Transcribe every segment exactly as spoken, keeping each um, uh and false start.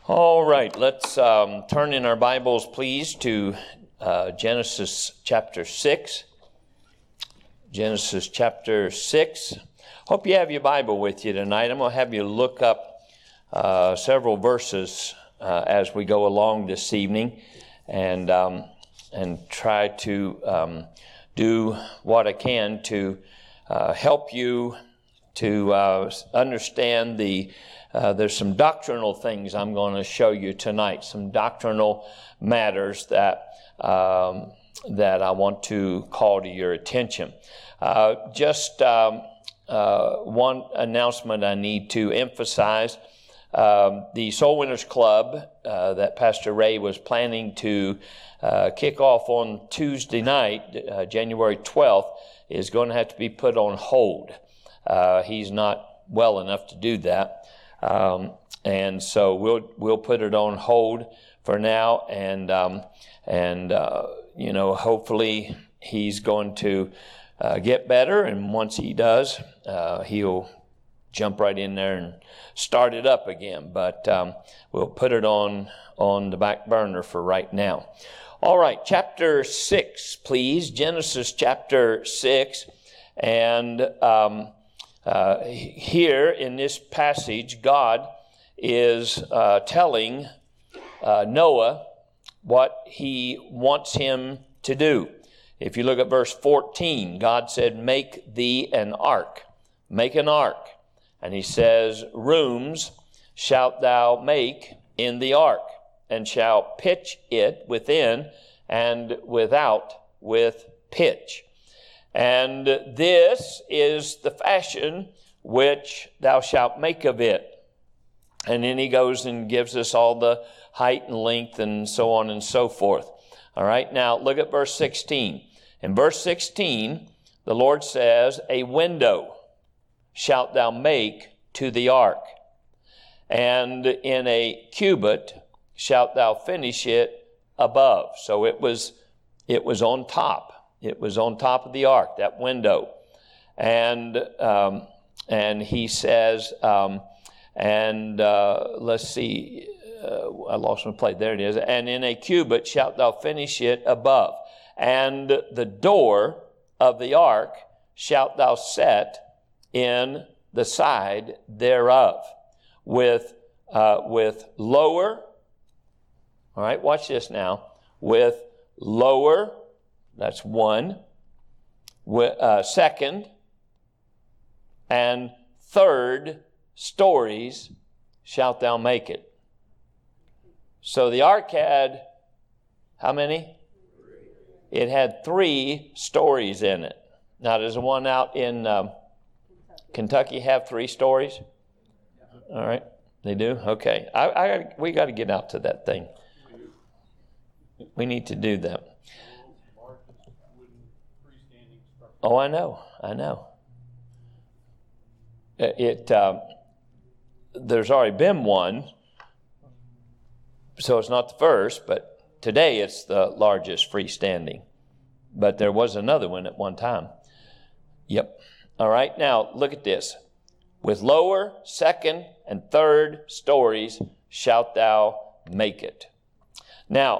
All right, let's um, turn in our Bibles, please, to uh, Genesis chapter six. Genesis chapter six. Hope you have your Bible with you tonight. I'm going to have you look up uh, several verses uh, as we go along this evening, and um, and try to um, do what I can to uh, help you to uh, understand the Uh, there's some doctrinal things I'm going to show you tonight, some doctrinal matters that um, that I want to call to your attention. Uh, just um, uh, one announcement I need to emphasize. Um, the Soul Winners Club uh, that Pastor Ray was planning to uh, kick off on Tuesday night, uh, January twelfth, is going to have to be put on hold. Uh, he's not well enough to do that. Um, and so we'll we'll put it on hold for now, and um, and uh, you know, hopefully he's going to uh, get better, and once he does, uh, he'll jump right in there and start it up again. But um, we'll put it on on the back burner for right now. All right, chapter six, please. Genesis chapter six, and um, Uh, here in this passage, God is uh, telling uh, Noah what he wants him to do. If you look at verse fourteen, God said, "Make thee an ark." Make an ark. And he says, "Rooms shalt thou make in the ark, and shalt pitch it within and without with pitch. And this is the fashion which thou shalt make of it." And then he goes and gives us all the height and length and so on and so forth. All right, now look at verse sixteen. In verse sixteen, the Lord says, "A window shalt thou make to the ark, and in a cubit shalt thou finish it above." So it was, it was on top. It was on top of the ark, that window. And um, and he says, um, and uh, let's see, uh, I lost my place. There it is. "And in a cubit shalt thou finish it above. And the door of the ark shalt thou set in the side thereof, with uh, with lower." All right, watch this now. With lower. That's one. Uh, second and third stories shalt thou make it. So the ark had how many? It had three stories in it. Now, does the one out in um, Kentucky have three stories? All right, they do. Okay, I, I we got to get out to that thing. We need to do that. Oh, I know, I know. It uh, there's already been one, so it's not the first, but today it's the largest freestanding. But there was another one at one time. Yep. All right, now look at this. "With lower, second, and third stories shalt thou make it." Now,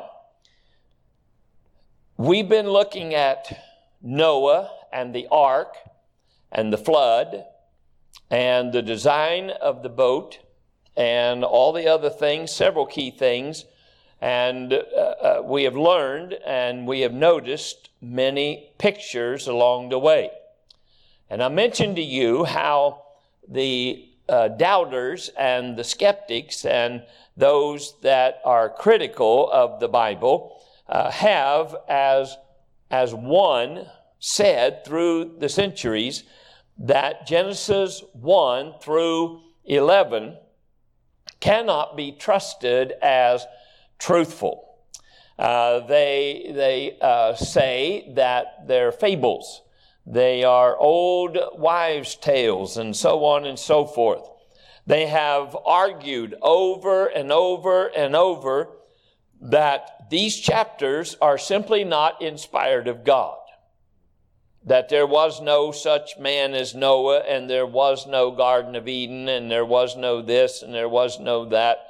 we've been looking at Noah and the ark and the flood and the design of the boat and all the other things, several key things. And uh, uh, we have learned and we have noticed many pictures along the way. And I mentioned to you how the uh, doubters and the skeptics and those that are critical of the Bible uh, have as as one said through the centuries that Genesis one through eleven cannot be trusted as truthful. Uh, they they uh, say that they're fables. They are old wives' tales and so on and so forth. They have argued over and over and over that these chapters are simply not inspired of God. That there was no such man as Noah, and there was no Garden of Eden, and there was no this, and there was no that.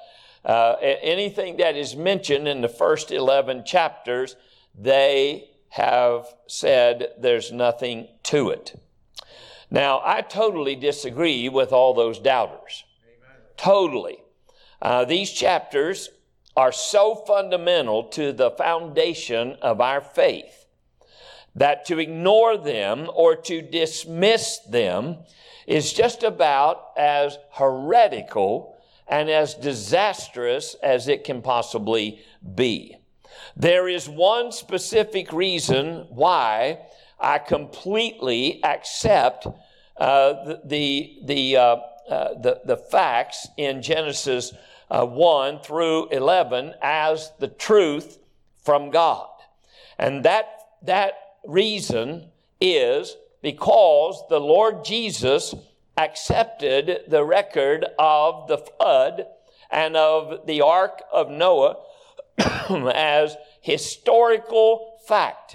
uh, anything that is mentioned in the first eleven chapters, they have said there's nothing to it. Now, I totally disagree with all those doubters. Amen. Totally. Uh, these chapters are so fundamental to the foundation of our faith that to ignore them or to dismiss them is just about as heretical and as disastrous as it can possibly be. There is one specific reason why I completely accept uh, the the the, uh, uh, the the facts in Genesis uh, one through eleven as the truth from God, and that that reason is because the Lord Jesus accepted the record of the flood and of the ark of Noah as historical fact.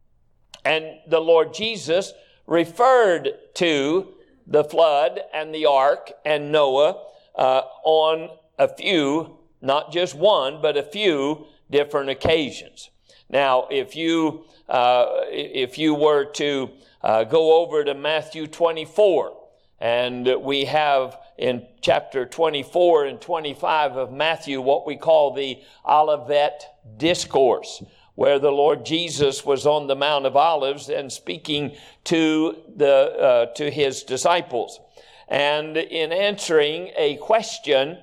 And the Lord Jesus referred to the flood and the ark and Noah uh, on a few, not just one, but a few different occasions. Now, if you uh, if you were to uh, go over to Matthew twenty-four, and we have in chapter twenty-four and twenty-five of Matthew what we call the Olivet Discourse, where the Lord Jesus was on the Mount of Olives and speaking to the uh, to his disciples. And in answering a question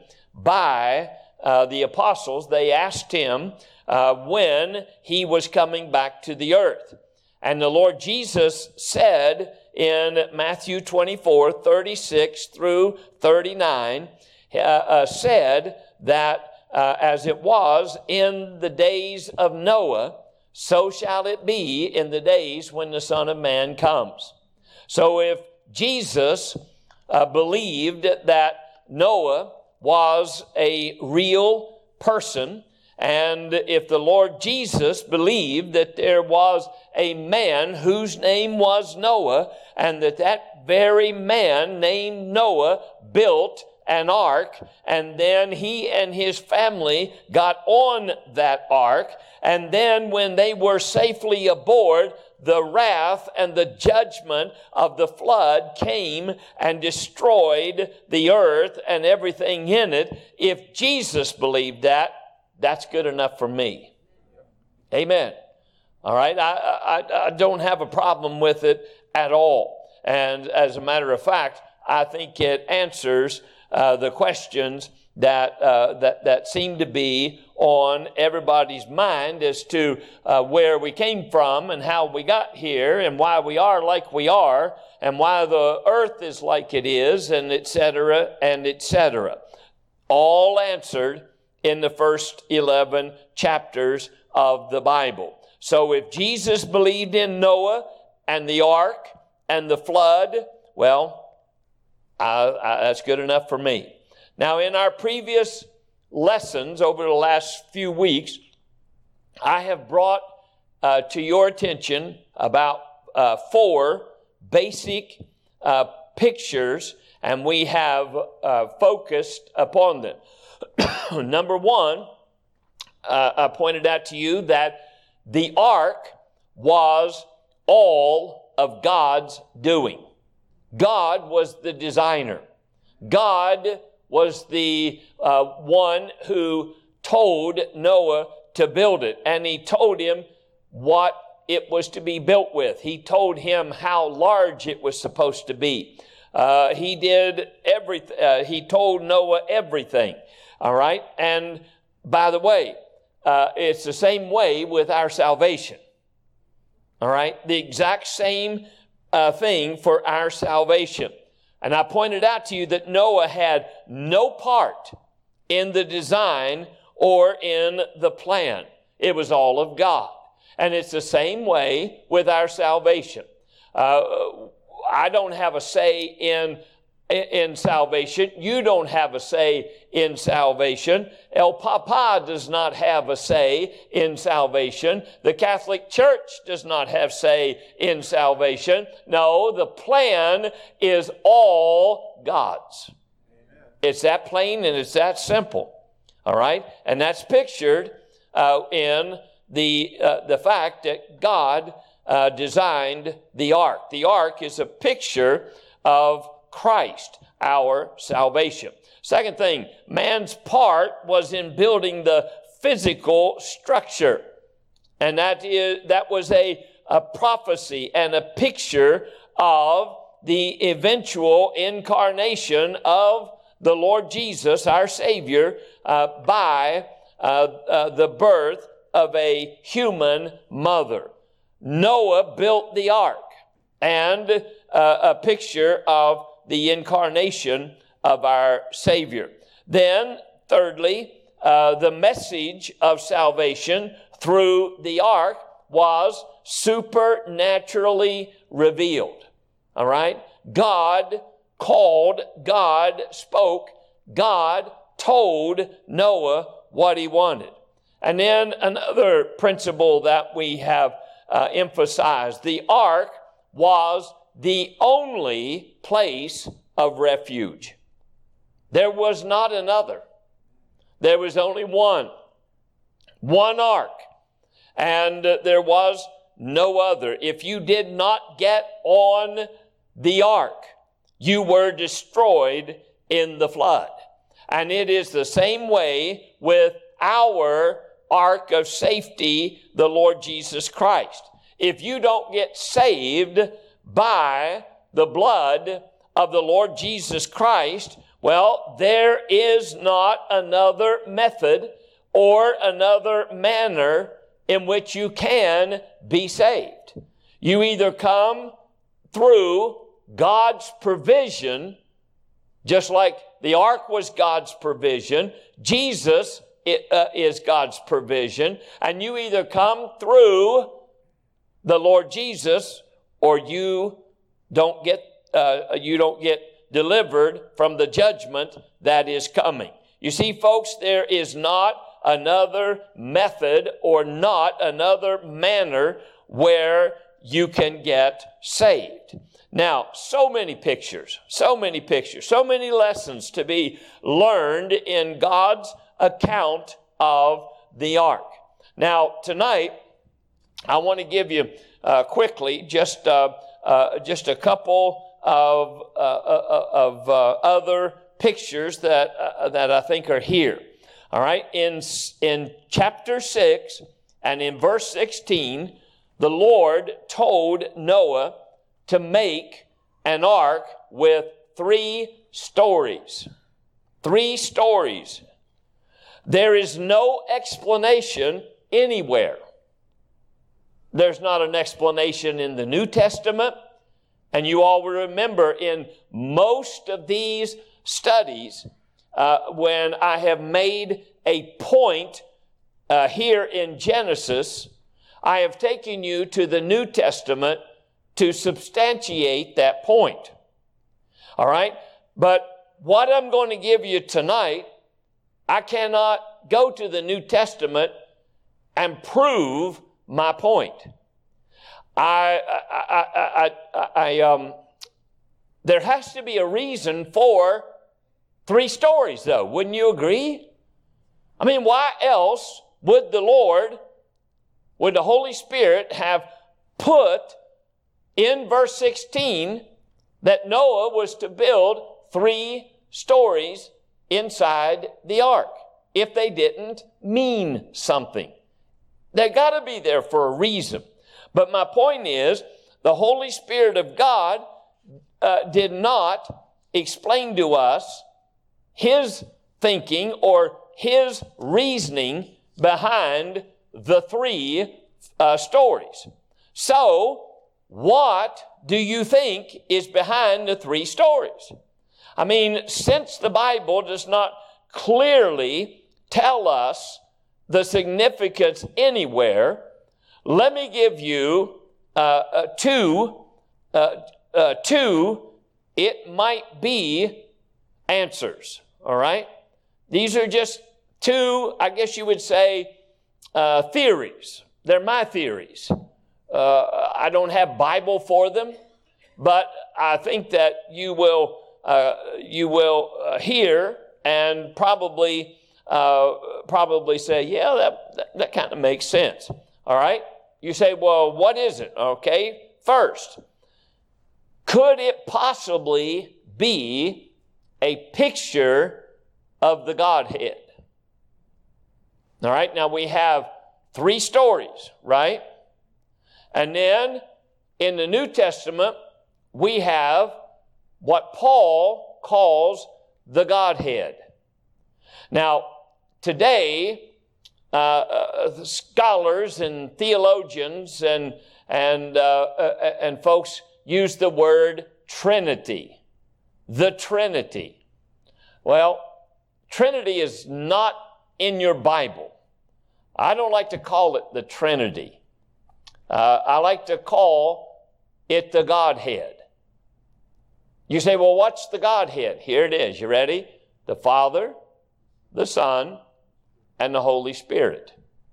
by uh, the apostles, they asked him uh, when he was coming back to the earth. And the Lord Jesus said in Matthew twenty-four, thirty-six through thirty-nine, uh, uh, said that Uh, as it was in the days of Noah, so shall it be in the days when the Son of Man comes. So if Jesus uh, believed that Noah was a real person, and if the Lord Jesus believed that there was a man whose name was Noah, and that that very man named Noah built an ark, and then he and his family got on that ark, and then when they were safely aboard, the wrath and the judgment of the flood came and destroyed the earth and everything in it. If Jesus believed that, that's good enough for me. Amen. All right, I, I, I don't have a problem with it at all. And as a matter of fact, I think it answers Uh, the questions that uh, that that seem to be on everybody's mind as to uh, where we came from and how we got here and why we are like we are and why the earth is like it is, and et cetera and et cetera. All answered in the first eleven chapters of the Bible. So if Jesus believed in Noah and the ark and the flood, well, I, I, that's good enough for me. Now, in our previous lessons over the last few weeks, I have brought uh, to your attention about uh, four basic uh, pictures, and we have uh, focused upon them. Number one, uh, I pointed out to you that the ark was all of God's doing. God was the designer. God was the uh, one who told Noah to build it. And he told him what it was to be built with. He told him how large it was supposed to be. Uh, he did everything. Uh, he told Noah everything. All right. And by the way, uh, it's the same way with our salvation. All right. The exact same Uh, thing for our salvation. And I pointed out to you that Noah had no part in the design or in the plan. It was all of God. And it's the same way with our salvation. Uh, I don't have a say in in salvation. You don't have a say in salvation. El Papa does not have a say in salvation. The Catholic Church does not have say in salvation. No, the plan is all God's. Amen. It's that plain and it's that simple. All right? And that's pictured uh, in the, uh, the fact that God uh, designed the ark. The ark is a picture of Christ, our salvation. Second thing, man's part was in building the physical structure. And that is that was a, a prophecy and a picture of the eventual incarnation of the Lord Jesus, our Savior, uh, by uh, uh, the birth of a human mother. Noah built the ark, and uh, a picture of the incarnation of our Savior. Then, thirdly, uh, the message of salvation through the ark was supernaturally revealed. All right? God called, God spoke, God told Noah what he wanted. And then another principle that we have uh, emphasized, the ark was the only place of refuge. There was not another. There was only one. One ark. And uh, there was no other. If you did not get on the ark, you were destroyed in the flood. And it is the same way with our ark of safety, the Lord Jesus Christ. If you don't get saved by the blood of the Lord Jesus Christ, well, there is not another method or another manner in which you can be saved. You either come through God's provision, just like the ark was God's provision, Jesus uh, is God's provision, and you either come through the Lord Jesus, or you don't get uh, you don't get delivered from the judgment that is coming. You see, folks, there is not another method or not another manner where you can get saved. Now, so many pictures, so many pictures, so many lessons to be learned in God's account of the ark. Now, tonight, I want to give you uh, quickly just uh, uh, just a couple of uh, uh, of uh, other pictures that uh, that I think are here. All right, in in chapter six and in verse sixteen, the Lord told Noah to make an ark with three stories. Three stories. There is no explanation anywhere. There's not an explanation in the New Testament. And you all will remember in most of these studies, uh, when I have made a point uh, here in Genesis, I have taken you to the New Testament to substantiate that point. All right? But what I'm going to give you tonight, I cannot go to the New Testament and prove my point. I, I, I, I, I um, there has to be a reason for three stories, though. Wouldn't you agree? I mean, why else would the Lord, would the Holy Spirit have put in verse sixteen that Noah was to build three stories inside the ark if they didn't mean something? They got to be there for a reason. But my point is, the Holy Spirit of God uh, did not explain to us His thinking or His reasoning behind the three uh, stories. So, what do you think is behind the three stories? I mean, since the Bible does not clearly tell us the significance anywhere, let me give you uh, uh, two, uh, uh, two, it might be answers, all right? These are just two, I guess you would say, uh, theories. They're my theories. Uh, I don't have Bible for them, but I think that you will, uh, you will uh, hear and probably uh, probably say, yeah, that, that, that kind of makes sense. All right? You say, well, what is it? Okay, first, could it possibly be a picture of the Godhead? All right, now we have three stories, right? And then in the New Testament, we have what Paul calls the Godhead. Now, today, uh, uh, scholars and theologians and and uh, uh, and folks use the word Trinity, the Trinity. Well, Trinity is not in your Bible. I don't like to call it the Trinity. Uh, I like to call it the Godhead. You say, well, what's the Godhead? Here it is. You ready? The Father, the Son, and the Holy Spirit.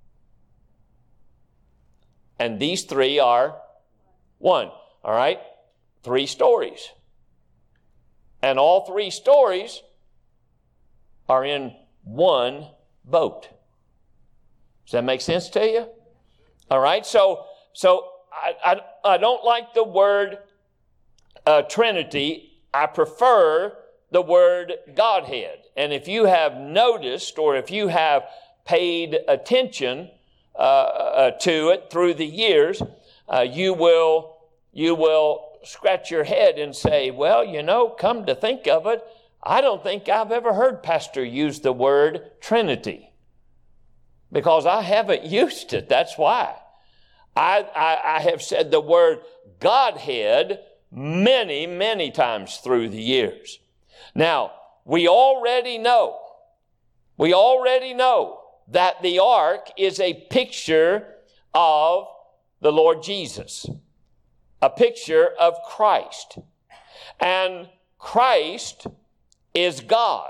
And these three are one. All right? Three stories. And all three stories are in one boat. Does that make sense to you? All right? So, so I, I, I don't like the word uh, Trinity. I prefer the word Godhead. And if you have noticed or if you have paid attention uh, uh, to it through the years, uh, you will you will scratch your head and say, well, you know, come to think of it, I don't think I've ever heard Pastor use the word Trinity. Because I haven't used it. That's why. I, I, I have said the word Godhead many, many times through the years. Now, we already know, we already know that the ark is a picture of the Lord Jesus, a picture of Christ. And Christ is God.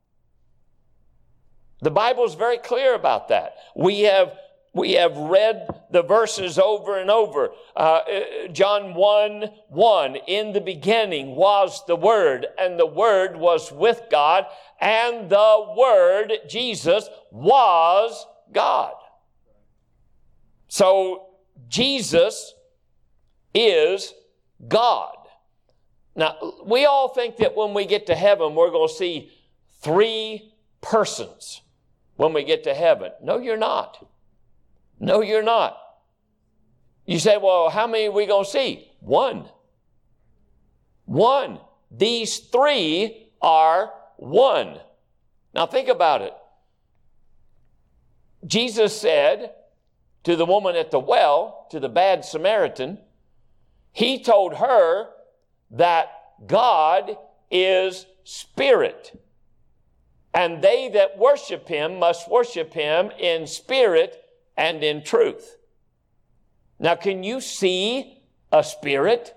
The Bible is very clear about that. We have we have read the verses over and over. Uh, John one one, in the beginning was the Word, and the Word was with God, and the Word, Jesus, was God. So Jesus is God. Now, we all think that when we get to heaven, we're going to see three persons. When we get to heaven. No, you're not. No, you're not. You say, well, how many are we going to see? One. One. These three are one. Now think about it. Jesus said to the woman at the well, to the bad Samaritan, he told her that God is spirit. And they that worship him must worship him in spirit and in truth. Now, can you see a spirit?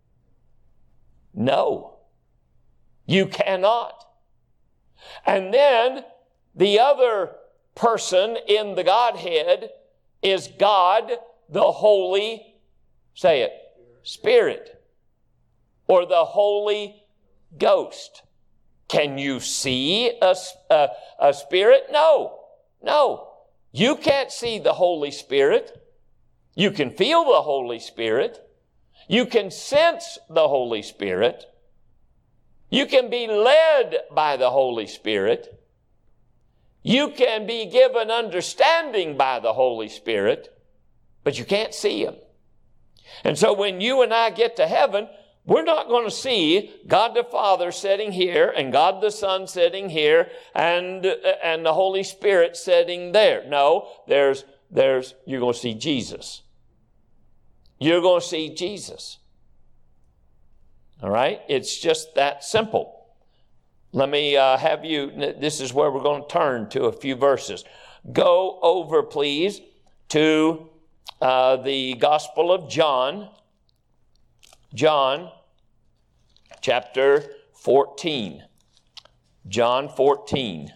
No, you cannot. And then the other person in the Godhead is God, the Holy, say it, Spirit, or the Holy Ghost. Can you see a, a, a spirit? No, no. You can't see the Holy Spirit. You can feel the Holy Spirit. You can sense the Holy Spirit. You can be led by the Holy Spirit. You can be given understanding by the Holy Spirit, but you can't see him. And so when you and I get to heaven, we're not going to see God the Father sitting here and God the Son sitting here and, and the Holy Spirit sitting there. No, there's, there's, you're going to see Jesus. You're going to see Jesus. All right? It's just that simple. Let me uh, have you, this is where we're going to turn to a few verses. Go over, please, to uh, the Gospel of John. John chapter fourteen. John fourteen.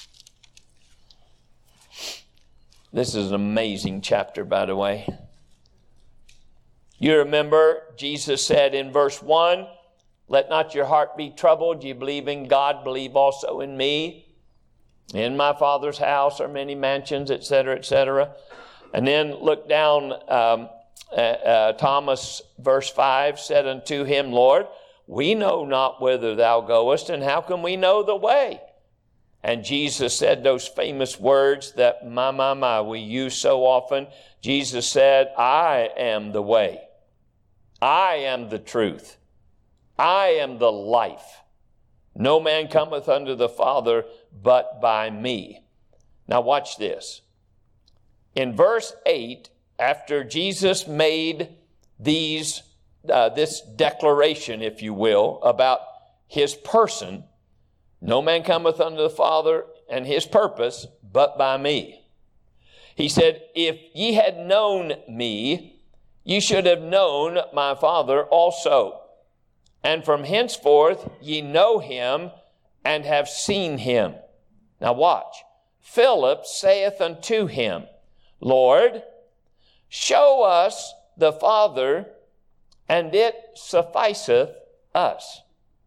This is an amazing chapter, by the way. You remember Jesus said in verse one, let not your heart be troubled. You believe in God, believe also in me. In my Father's house are many mansions, et cetera, et cetera. And then look down, um, uh, uh, Thomas, verse five, said unto him, Lord, we know not whither thou goest, and how can we know the way? And Jesus said those famous words that, my, my, my, we use so often. Jesus said, I am the way. I am the truth. I am the life. No man cometh unto the Father but by me. Now watch this. In verse eight, after Jesus made these, uh, this declaration, if you will, about his person, no man cometh unto the Father and his purpose but by me. He said, if ye had known me, ye should have known my Father also. And from henceforth ye know him and have seen him. Now watch. Philip saith unto him, Lord, show us the Father, and it sufficeth us.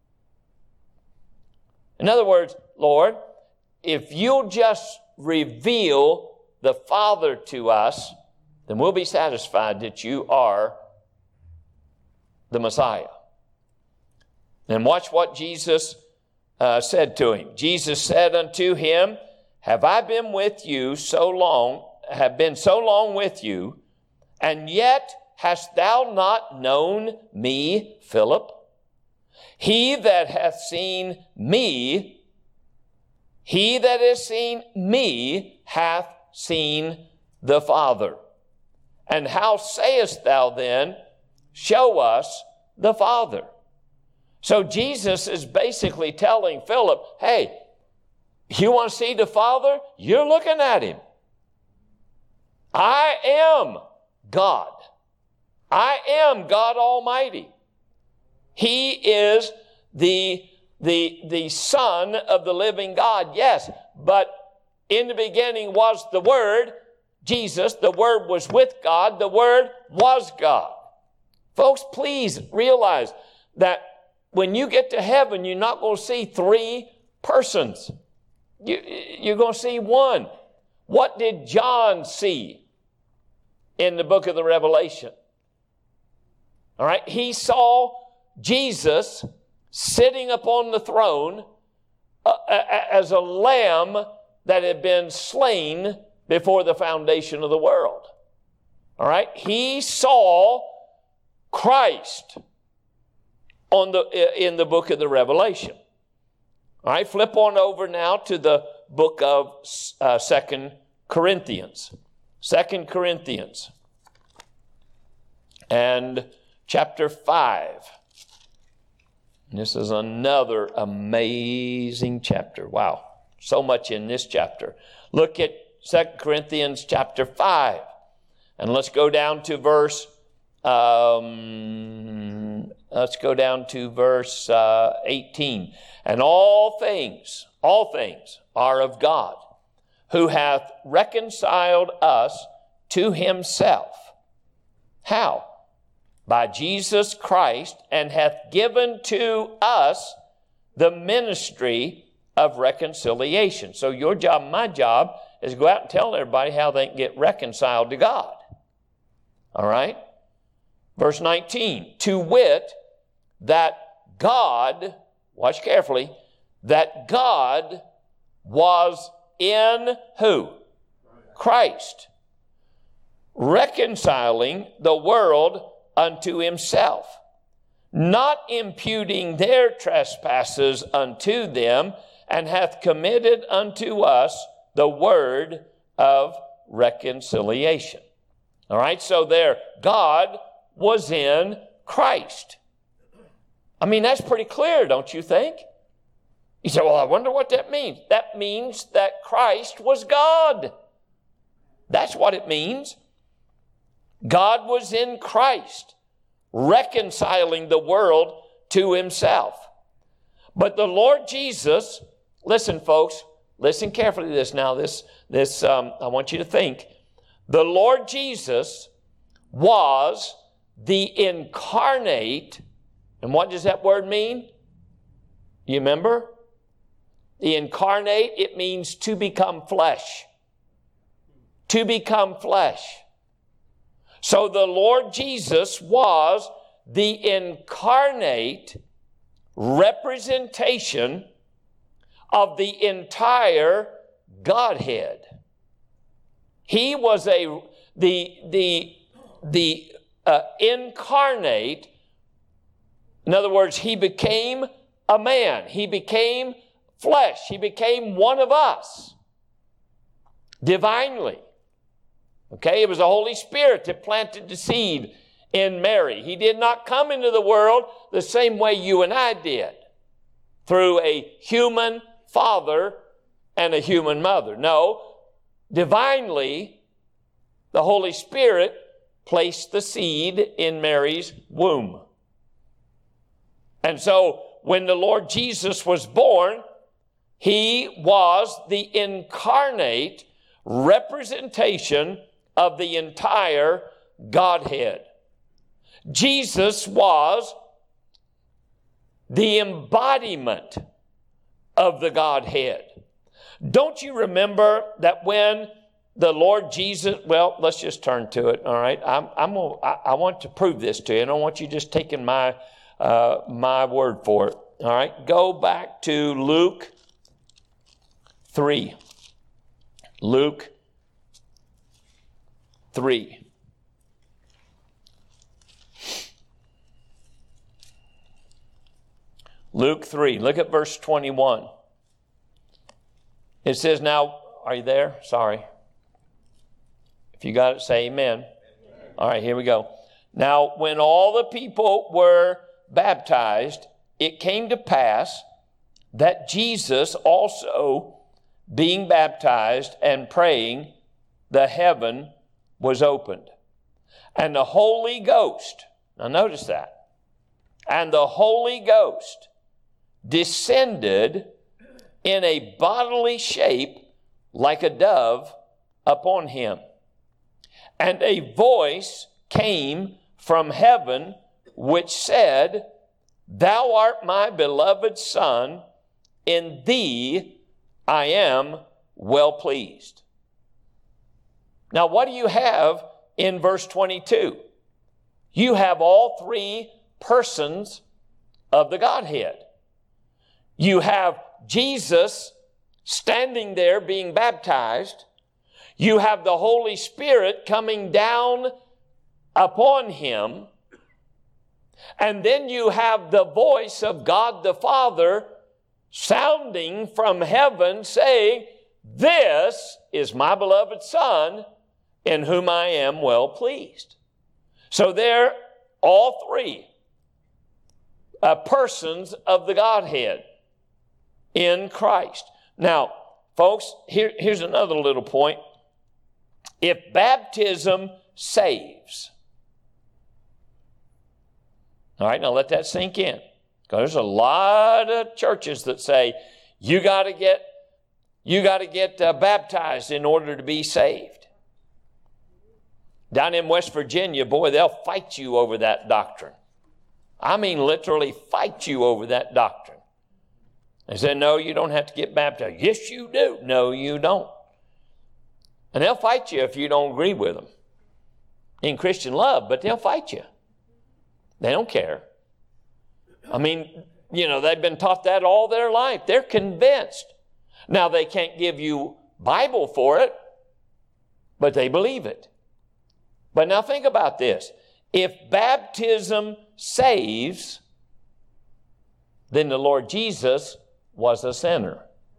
In other words, Lord, if you'll just reveal the Father to us, then we'll be satisfied that you are the Messiah. And watch what Jesus uh, said to him. Jesus said unto him, have I been with you so long, have been so long with you, and yet hast thou not known me, Philip? He that hath seen me, he that has seen me hath seen the Father. And how sayest thou then, show us the Father? So Jesus is basically telling Philip, hey, you want to see the Father? You're looking at him. I am God. I am God Almighty. He is the, the, the Son of the living God, yes, but in the beginning was the Word, Jesus. The Word was with God. The Word was God. Folks, please realize that when you get to heaven, you're not going to see three persons. You, you're going to see one. What did John see in the book of the Revelation? All right, he saw Jesus sitting upon the throne uh, as a lamb that had been slain before the foundation of the world. All right, he saw Christ on the in the book of the Revelation. All right, flip on over now to the book of uh, Second Corinthians. Second Corinthians and chapter five. This is another amazing chapter. Wow, so much in this chapter. Look at Second Corinthians chapter five. And let's go down to verse, um, let's go down to verse uh, eighteen. And all things, all things are of God, who hath reconciled us to himself. How? By Jesus Christ, and hath given to us the ministry of reconciliation. So your job, my job, is to go out and tell everybody how they can get reconciled to God. All right? Verse nineteen, to wit, that God, watch carefully, that God was in who? Christ, reconciling the world unto himself, not imputing their trespasses unto them, and hath committed unto us the word of reconciliation. All right, so there, God was in Christ. I mean, that's pretty clear, don't you think? You say, well, I wonder what that means. That means that Christ was God. That's what it means. God was in Christ, reconciling the world to himself. But the Lord Jesus, listen, folks, listen carefully to this now. This, this um, I want you to think. The Lord Jesus was the incarnate, and what does that word mean? You remember? The incarnate, it means to become flesh. To become flesh. So the Lord Jesus was the incarnate representation of the entire Godhead. He was a the the the uh, incarnate. In other words, he became a man. He became flesh. He became one of us divinely. Okay, it was the Holy Spirit that planted the seed in Mary. He did not come into the world the same way you and I did, through a human father and a human mother. No, divinely, the Holy Spirit placed the seed in Mary's womb. And so, when the Lord Jesus was born, he was the incarnate representation of the entire Godhead. Jesus was the embodiment of the Godhead. Don't you remember that when the Lord Jesus, well, let's just turn to it, all right? I'm, I'm gonna, I, I want to prove this to you. I don't want you just taking my, uh, my word for it, all right? Go back to Luke three. Luke three. Luke three. Look at verse twenty-one. It says, now, are you there? Sorry. If you got it, say amen. Amen. All right, here we go. Now, when all the people were baptized, it came to pass that Jesus also, being baptized and praying, the heaven was opened. And the Holy Ghost, now notice that, and the Holy Ghost descended in a bodily shape like a dove upon him. And a voice came from heaven which said, Thou art my beloved Son, in thee I am well pleased. Now, what do you have in verse twenty-two? You have all three persons of the Godhead. You have Jesus standing there being baptized. You have the Holy Spirit coming down upon him. And then you have the voice of God the Father sounding from heaven saying, This is my beloved Son, in whom I am well pleased. So they're all three uh, persons of the Godhead in Christ. Now, folks, here, here's another little point. If baptism saves, all right, now let that sink in. Because there's a lot of churches that say you got to get you got to get uh, baptized in order to be saved. Down in West Virginia, boy, they'll fight you over that doctrine. I mean, literally fight you over that doctrine. They say, no, you don't have to get baptized. Yes, you do. No, you don't. And they'll fight you if you don't agree with them in Christian love, but they'll fight you. They don't care. I mean, you know, they've been taught that all their life. They're convinced. Now, they can't give you Bible for it, but they believe it. But now think about this. If baptism saves, then the Lord Jesus was a sinner.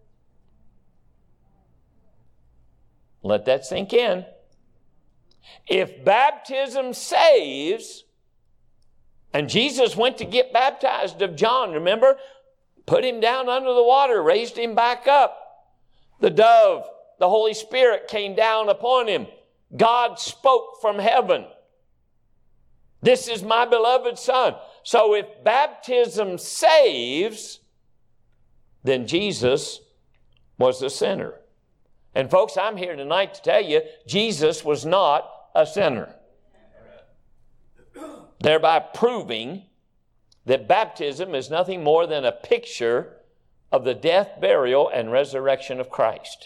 Let that sink in. If baptism saves, and Jesus went to get baptized of John, remember? Put him down under the water, raised him back up. The dove, the Holy Spirit came down upon him. God spoke from heaven. This is my beloved Son. So if baptism saves, then Jesus was a sinner. And folks, I'm here tonight to tell you, Jesus was not a sinner. Thereby proving that baptism is nothing more than a picture of the death, burial, and resurrection of Christ.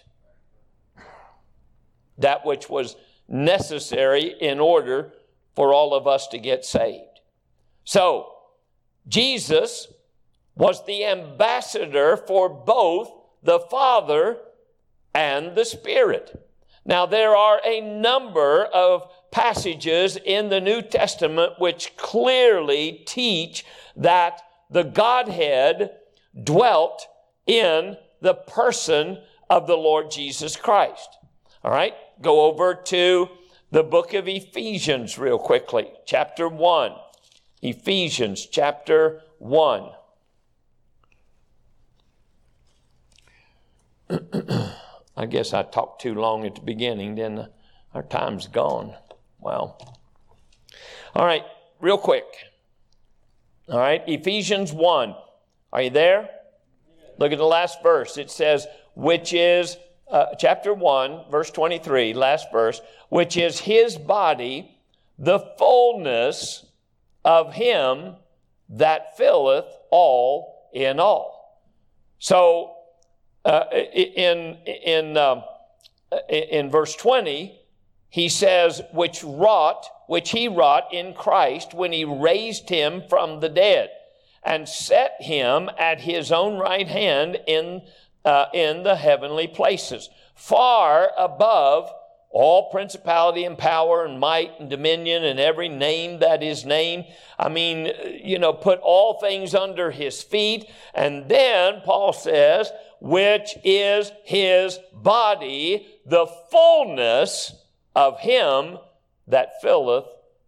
That which was necessary in order for all of us to get saved. So, Jesus was the ambassador for both the Father and the Spirit. Now, there are a number of passages in the New Testament which clearly teach that the Godhead dwelt in the person of the Lord Jesus Christ. All right, go over to the book of Ephesians real quickly, chapter one. Ephesians chapter one. I guess I talked too long at the beginning, then our time's gone. Wow. All right, real quick. All right, Ephesians one. Are you there? Look at the last verse. It says, which is, uh, chapter one, verse twenty-three, last verse, which is his body, the fullness of him that filleth all in all. So, uh, in, in, uh, in verse twenty, he says, which wrought, which he wrought in Christ when he raised him from the dead and set him at his own right hand in, uh, in the heavenly places, far above all principality and power and might and dominion and every name that is named. I mean, you know, put all things under his feet. And then Paul says, which is his body, the fullness of him that filleth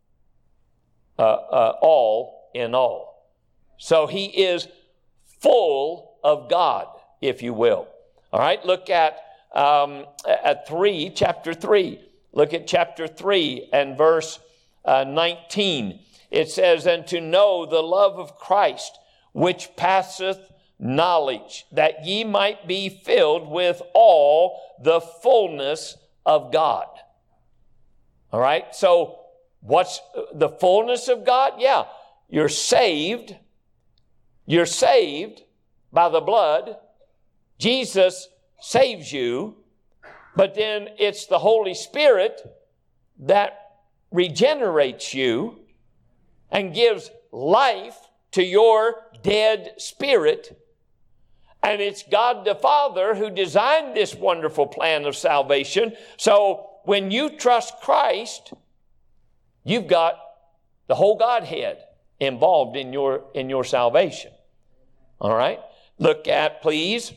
uh, uh, all in all. So he is full of God, if you will. All right, look at um, at three, chapter three. Look at chapter three and verse uh, nineteen. It says, and to know the love of Christ, which passeth knowledge, that ye might be filled with all the fullness of God. All right, so what's the fullness of God? Yeah, you're saved. You're saved by the blood. Jesus saves you, but then it's the Holy Spirit that regenerates you and gives life to your dead spirit. And it's God the Father who designed this wonderful plan of salvation. So when you trust Christ, you've got the whole Godhead involved in your, in your salvation. All right? Look at, please,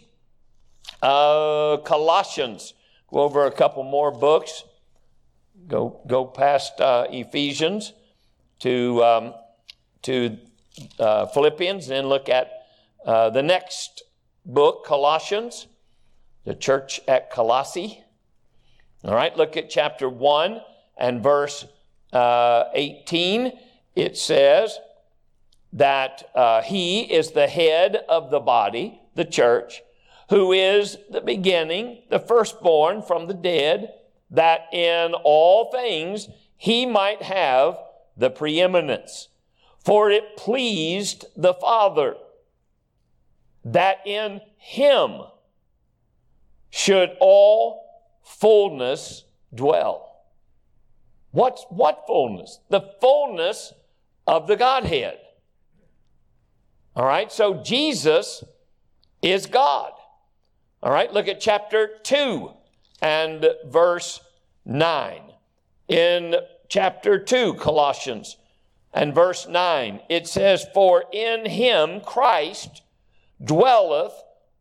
uh, Colossians. Go over a couple more books. Go, go past uh, Ephesians to, um, to uh, Philippians, then look at uh, the next book, Colossians, the church at Colossae. All right, look at chapter one and verse uh, eighteen. It says that uh, he is the head of the body, the church, who is the beginning, the firstborn from the dead, that in all things he might have the preeminence. For it pleased the Father that in him should all fullness dwell. What, what fullness? The fullness of the Godhead. All right, so Jesus is God. All right, look at chapter two and verse nine. In chapter two, Colossians, and verse nine, it says, for in him, Christ, dwelleth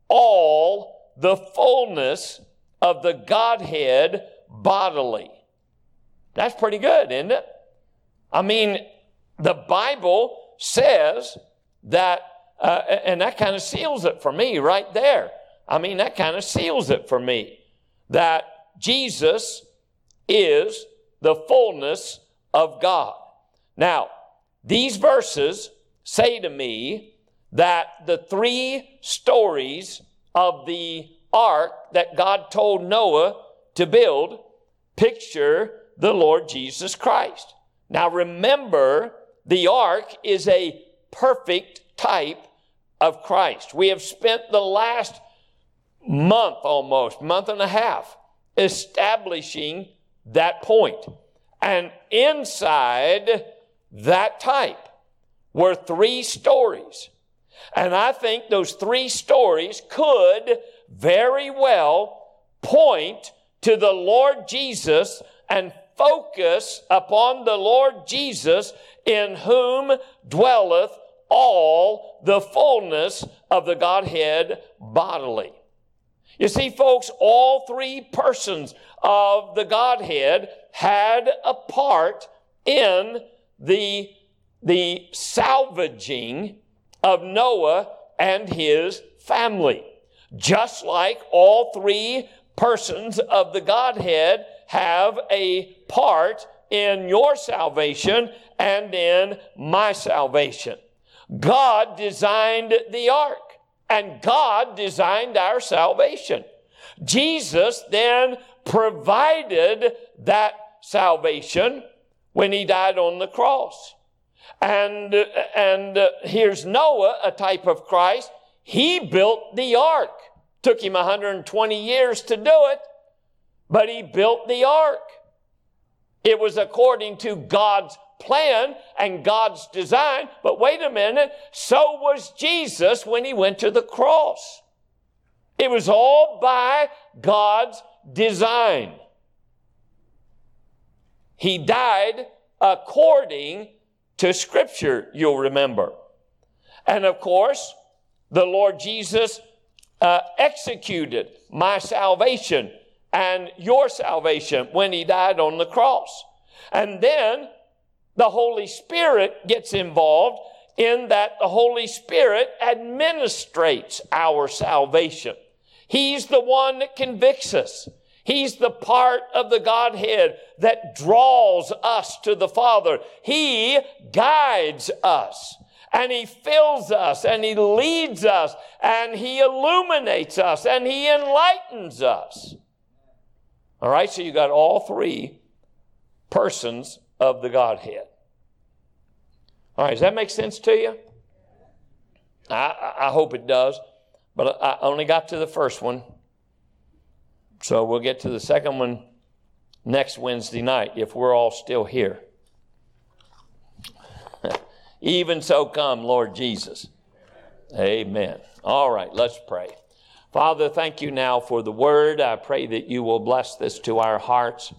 all the fullness of the Godhead bodily. That's pretty good, isn't it? I mean, the Bible says that, uh, and that kind of seals it for me right there. I mean, that kind of seals it for me, that Jesus is the fullness of God. Now, these verses say to me that the three stories of the ark that God told Noah to build picture the Lord Jesus Christ. Now remember, the ark is a perfect type of Christ. We have spent the last month almost, month and a half, establishing that point. And inside that type were three stories. And I think those three stories could very well point to the Lord Jesus and focus upon the Lord Jesus, in whom dwelleth all the fullness of the Godhead bodily. You see, folks, all three persons of the Godhead had a part in the, the salvaging of Noah and his family. Just like all three persons of the Godhead have a part in your salvation and in my salvation. God designed the ark, and God designed our salvation. Jesus then provided that salvation when he died on the cross. And, and uh, here's Noah, a type of Christ. He built the ark. Took him one hundred twenty years to do it, but he built the ark. It was according to God's plan and God's design. But wait a minute, so was Jesus when he went to the cross. It was all by God's design. He died according to Scripture, you'll remember. And of course, the Lord Jesus uh, executed my salvation and your salvation when he died on the cross. And then the Holy Spirit gets involved in that the Holy Spirit administrates our salvation. He's the one that convicts us. He's the part of the Godhead that draws us to the Father. He guides us, and he fills us, and he leads us, and he illuminates us, and he enlightens us. All right, so you got all three persons of the Godhead. All right, does that make sense to you? I, I hope it does, but I only got to the first one. So we'll get to the second one next Wednesday night if we're all still here. Even so come, Lord Jesus. Amen. All right, let's pray. Father, thank you now for the word. I pray that you will bless this to our hearts.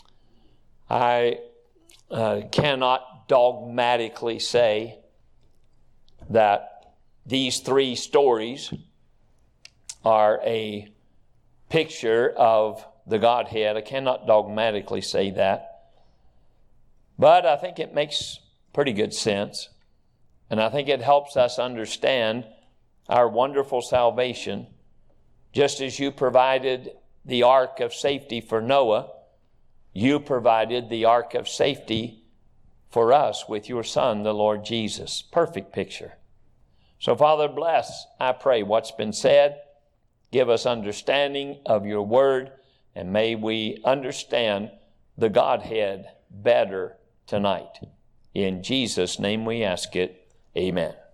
I uh, cannot dogmatically say that these three stories are a picture of the Godhead. I cannot dogmatically say that. But I think it makes pretty good sense. And I think it helps us understand our wonderful salvation. Just as you provided the ark of safety for Noah, you provided the ark of safety for us with your Son, the Lord Jesus. Perfect picture. So, Father, bless, I pray, what's been said. Give us understanding of your word, and may we understand the Godhead better tonight. In Jesus' name we ask it. Amen.